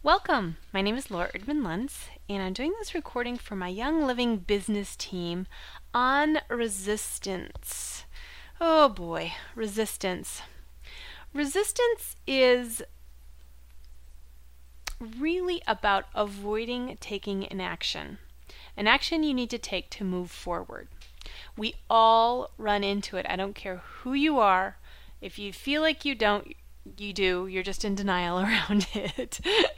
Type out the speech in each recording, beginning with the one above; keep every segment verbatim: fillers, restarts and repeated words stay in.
Welcome! My name is Laura Erdman Luntz, and I'm doing this recording for my Young Living business team on resistance. Oh boy, resistance. Resistance is really about avoiding taking an action, an action you need to take to move forward. We all run into it. I don't care who you are. If you feel like you don't, you do. You're just in denial around it.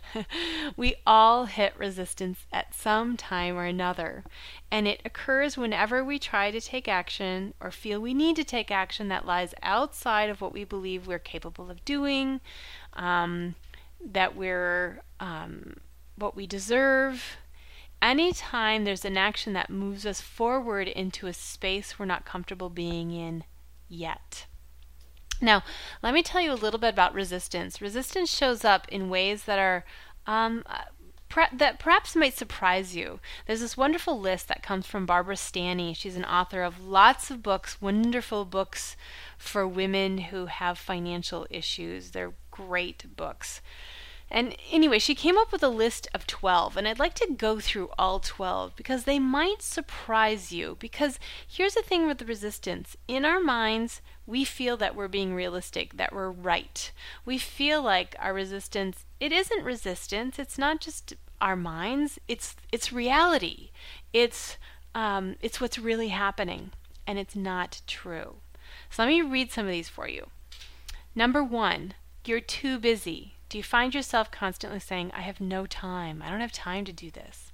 We all hit resistance at some time or another, and it occurs whenever we try to take action or feel we need to take action that lies outside of what we believe we're capable of doing, um, that we're um, what we deserve. Anytime there's an action that moves us forward into a space we're not comfortable being in yet. Now, let me tell you a little bit about resistance. Resistance shows up in ways that are um, pre- that perhaps might surprise you. There's this wonderful list that comes from Barbara Stanny. She's an author of lots of books, wonderful books for women who have financial issues. They're great books. And anyway, she came up with a list of twelve, and I'd like to go through all twelve because they might surprise you. Because here's the thing with the resistance. In our minds, we feel that we're being realistic, that we're right. We feel like our resistance, it isn't resistance, it's not just our minds, it's it's reality. It's um, it's what's really happening, and it's not true. So let me read some of these for you. Number one, you're too busy. Do you find yourself constantly saying, I have no time, I don't have time to do this?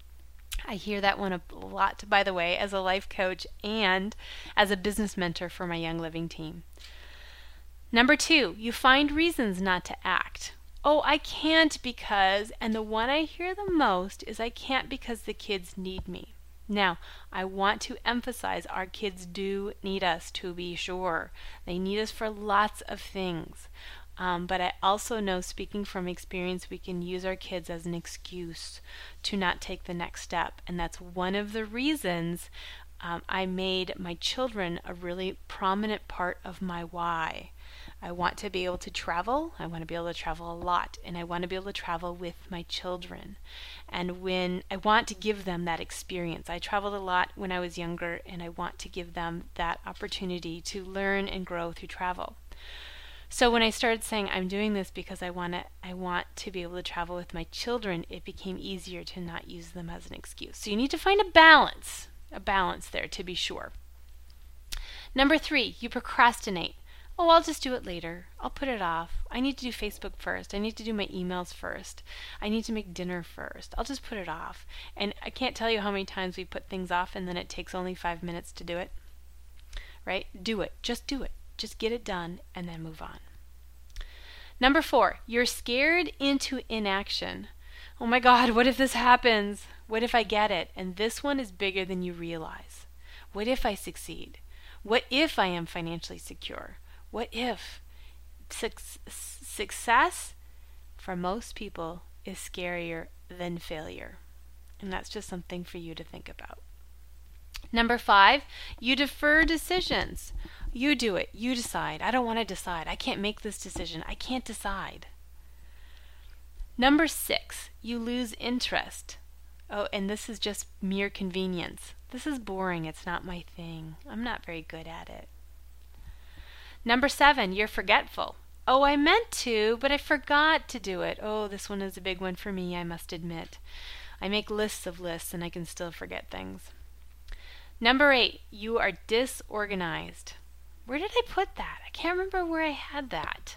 I hear that one a lot, by the way, as a life coach and as a business mentor for my Young Living team. Number two, you find reasons not to act. Oh, I can't because, and the one I hear the most is I can't because the kids need me. Now, I want to emphasize our kids do need us, to be sure. They need us for lots of things. Um, but I also know, speaking from experience, we can use our kids as an excuse to not take the next step. And that's one of the reasons um, I made my children a really prominent part of my why. I want to be able to travel. I want to be able to travel a lot. And I want to be able to travel with my children. And when I want to give them that experience. I traveled a lot when I was younger, and I want to give them that opportunity to learn and grow through travel. So when I started saying I'm doing this because I want to I want to be able to travel with my children, it became easier to not use them as an excuse. So you need to find a balance, a balance there to be sure. Number three, you procrastinate. Oh, I'll just do it later. I'll put it off. I need to do Facebook first. I need to do my emails first. I need to make dinner first. I'll just put it off. And I can't tell you how many times we put things off and then it takes only five minutes to do it. Right? Do it. Just do it. Just get it done and then move on. Number four, you're scared into inaction. Oh my God, what if this happens? What if I get it? And this one is bigger than you realize. What if I succeed? What if I am financially secure? What if? Suc- success for most people is scarier than failure. And that's just something for you to think about. Number five, you defer decisions. You do it. You decide. I don't want to decide. I can't make this decision. I can't decide. Number six, you lose interest. Oh, and this is just mere convenience. This is boring. It's not my thing. I'm not very good at it. Number seven, you're forgetful. Oh, I meant to, but I forgot to do it. Oh, this one is a big one for me, I must admit. I make lists of lists and I can still forget things. Number eight, you are disorganized. Where did I put that? I can't remember where I had that.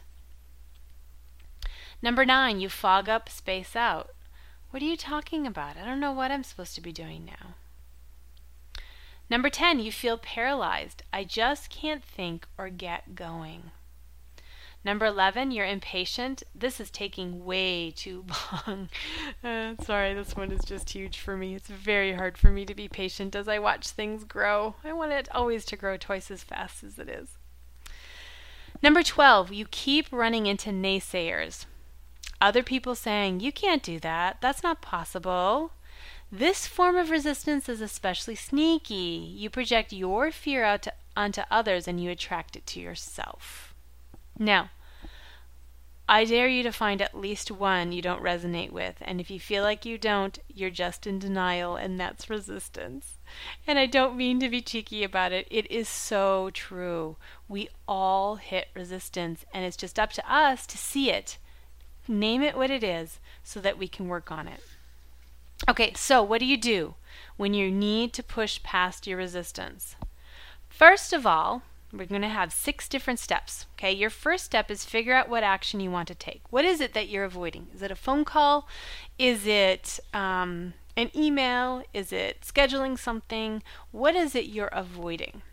Number nine, you fog up, space out. What are you talking about? I don't know what I'm supposed to be doing now. Number ten, you feel paralyzed. I just can't think or get going. Number eleven, you're impatient. This is taking way too long. uh, sorry, this one is just huge for me. It's very hard for me to be patient as I watch things grow. I want it always to grow twice as fast as it is. Number twelve, you keep running into naysayers. Other people saying, you can't do that. That's not possible. This form of resistance is especially sneaky. You project your fear out to, onto others and you attract it to yourself. Now, I dare you to find at least one you don't resonate with, and if you feel like you don't, you're just in denial, and that's resistance. And I don't mean to be cheeky about it. It is so true. We all hit resistance, and it's just up to us to see it, name it what it is, so that we can work on it. Okay, so what do you do when you need to push past your resistance? First of all, we're going to have six different steps. Okay, your first step is figure out what action you want to take. What is it that you're avoiding? Is it a phone call? Is it um, an email? Is it scheduling something? What is it you're avoiding?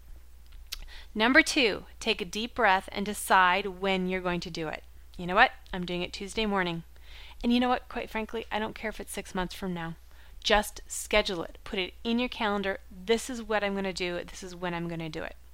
Number two, take a deep breath and decide when you're going to do it. You know what? I'm doing it Tuesday morning. And you know what? Quite frankly, I don't care if it's six months from now. Just schedule it. Put it in your calendar. This is what I'm going to do. This is when I'm going to do it.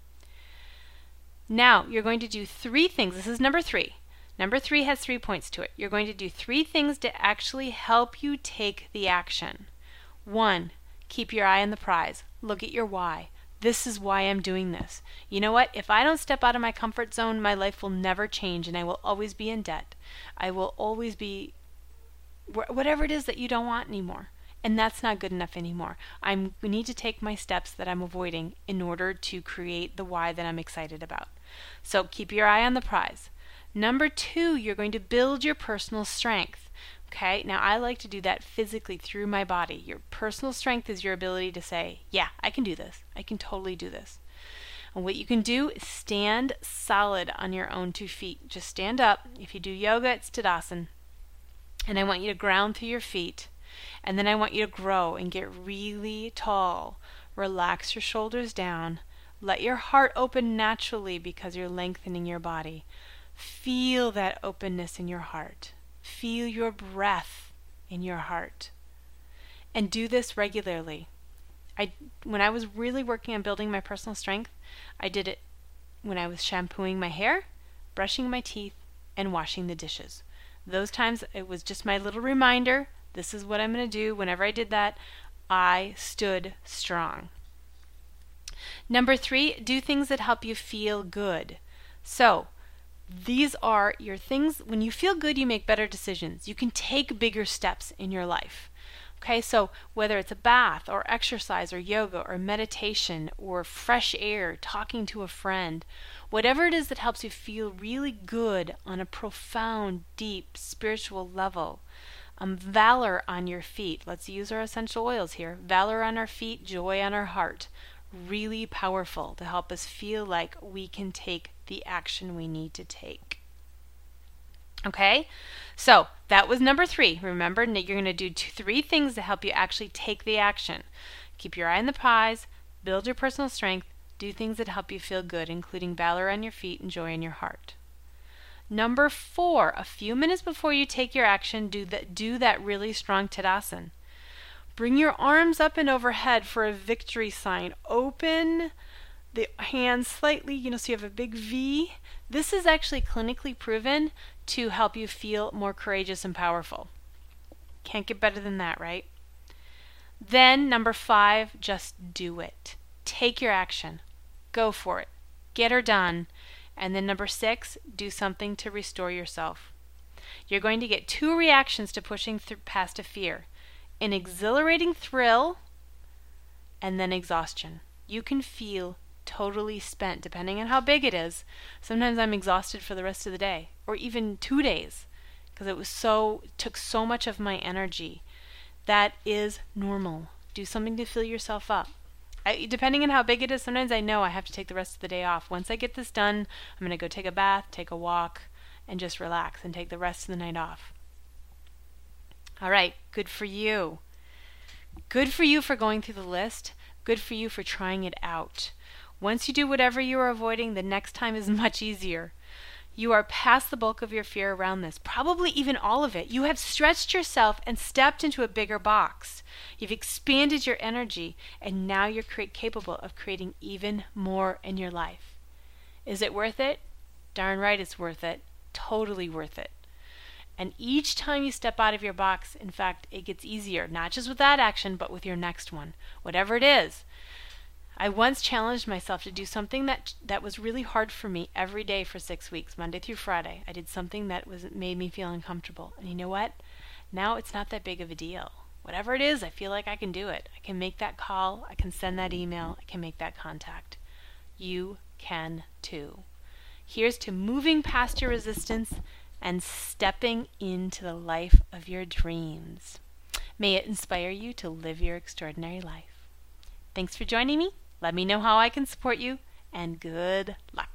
Now, you're going to do three things. This is number three. Number three has three points to it. You're going to do three things to actually help you take the action. One, keep your eye on the prize. Look at your why. This is why I'm doing this. You know what? If I don't step out of my comfort zone, my life will never change, and I will always be in debt. I will always be whatever it is that you don't want anymore. And that's not good enough anymore. I need to take my steps that I'm avoiding in order to create the why that I'm excited about. So keep your eye on the prize. Number two, you're going to build your personal strength. Okay, now I like to do that physically through my body. Your personal strength is your ability to say, yeah, I can do this. I can totally do this. And what you can do is stand solid on your own two feet. Just stand up. If you do yoga, it's Tadasana. And I want you to ground through your feet. And then I want you to grow and get really tall. Relax your shoulders down. Let your heart open naturally because you're lengthening your body. Feel that openness in your heart. Feel your breath in your heart. And do this regularly. I, when I was really working on building my personal strength, I did it when I was shampooing my hair, brushing my teeth, and washing the dishes. Those times it was just my little reminder. This is what I'm going to do. Whenever I did that, I stood strong. Number three, do things that help you feel good. So, these are your things. When you feel good, you make better decisions. You can take bigger steps in your life. Okay, so whether it's a bath or exercise or yoga or meditation or fresh air, talking to a friend, whatever it is that helps you feel really good on a profound, deep, spiritual level. Um, valor on your feet. Let's use our essential oils here. Valor on our feet, joy on our heart. Really powerful to help us feel like we can take the action we need to take. Okay, so that was number three. Remember, you're going to do two, three things to help you actually take the action. Keep your eye on the prize, build your personal strength, do things that help you feel good, including valor on your feet and joy in your heart. Number four, a few minutes before you take your action, do that, do that really strong Tadasana. Bring your arms up and overhead for a victory sign. Open the hands slightly, you know, so you have a big V. This is actually clinically proven to help you feel more courageous and powerful. Can't get better than that, right? Then, number five, just do it. Take your action. Go for it. Get her done. And then number six, do something to restore yourself. You're going to get two reactions to pushing through past a fear. An exhilarating thrill and then exhaustion. You can feel totally spent depending on how big it is. Sometimes I'm exhausted for the rest of the day or even two days because it was so it took so much of my energy. That is normal. Do something to fill yourself up. I, depending on how big it is, sometimes I know I have to take the rest of the day off. Once I get this done, I'm going to go take a bath, take a walk, and just relax and take the rest of the night off. All right, good for you. Good for you for going through the list. Good for you for trying it out. Once you do whatever you are avoiding, the next time is much easier. You are past the bulk of your fear around this, probably even all of it. You have stretched yourself and stepped into a bigger box. You've expanded your energy, and now you're cre- capable of creating even more in your life. Is it worth it? Darn right it's worth it. Totally worth it. And each time you step out of your box, in fact, it gets easier, not just with that action, but with your next one. Whatever it is. I once challenged myself to do something that that was really hard for me every day for six weeks, Monday through Friday. I did something that was made me feel uncomfortable. And you know what? Now it's not that big of a deal. Whatever it is, I feel like I can do it. I can make that call. I can send that email. I can make that contact. You can too. Here's to moving past your resistance and stepping into the life of your dreams. May it inspire you to live your extraordinary life. Thanks for joining me. Let me know how I can support you, and good luck.